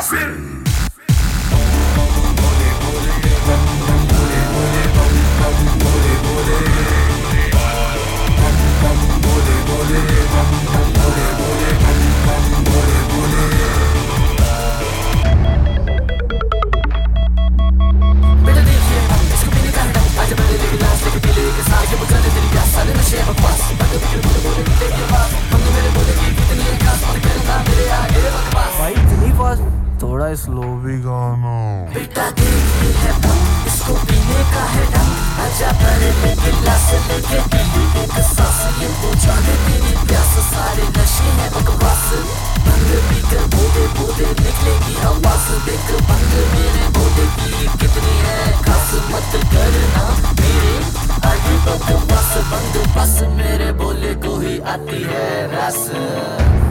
भाई इतनी फास्ट, थोड़ा स्लो भी गाना। बेटा देखी है इसको पीने का है ढंग, आजा भर ले गिलास लेके पी एक सांस, ये बुझा दे तेरी प्यास, सारे नशे हैं बकवास। भंग पीकर बोले बोले निकलेगी आवाज, देख भंग मेरे बोले की कितनी है खास, मत करना मेरे आगे बकवास, भंग बस मेरे बोले को ही आती है रस।